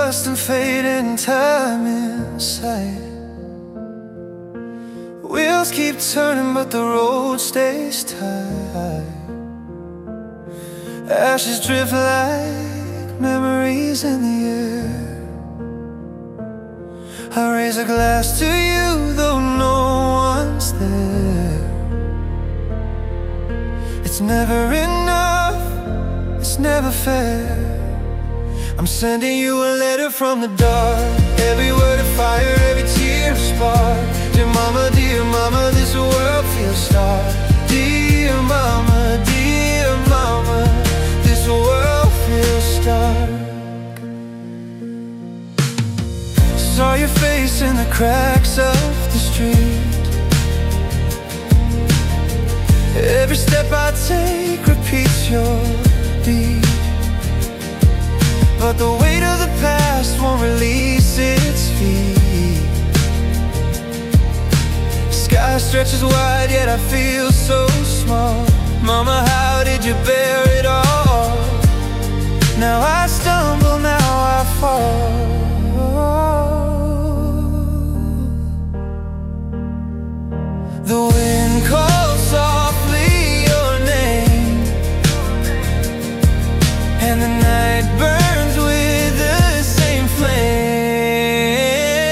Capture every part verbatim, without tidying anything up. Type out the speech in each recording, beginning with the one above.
dust and fading time in sight. Wheels keep turning but the road stays tight. Ashes drift like memories in the air. I raise a glass to you though no one's there. It's never enough, it's never fair. I'm sending you a letter from the dark. Every word a fire, every tear a spark. Dear mama, dear mama, this world feels dark. Dear mama, dear mama, this world feels dark. Saw your face in the cracks of the street. Every step I take repeats your beat. But the weight of the past won't release its feet. Sky stretches wide, yet I feel so small. Mama, how did you bear it all? Now I stumble, now I fall. The wind calls softly your name, and the night burns with the same flame.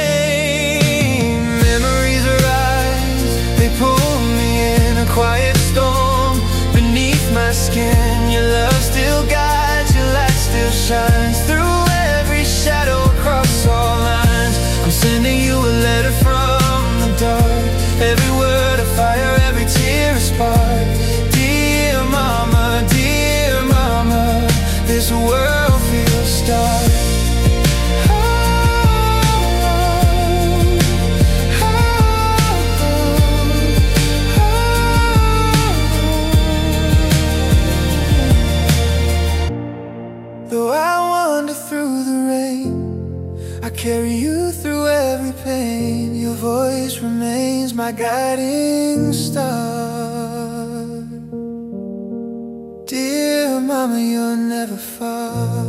Memories arise, they pull me in a quiet storm. Beneath my skin, your love still guides, your light still shines through every shadow across all lines. I'm sending you a letter from the dark. Every word a fire, every tear a spark. Dear mama, dear mama, this world feels dark. Though I wander through the rain, I carry you through every pain. Your voice remains my guiding star. Dear mama, you're never far.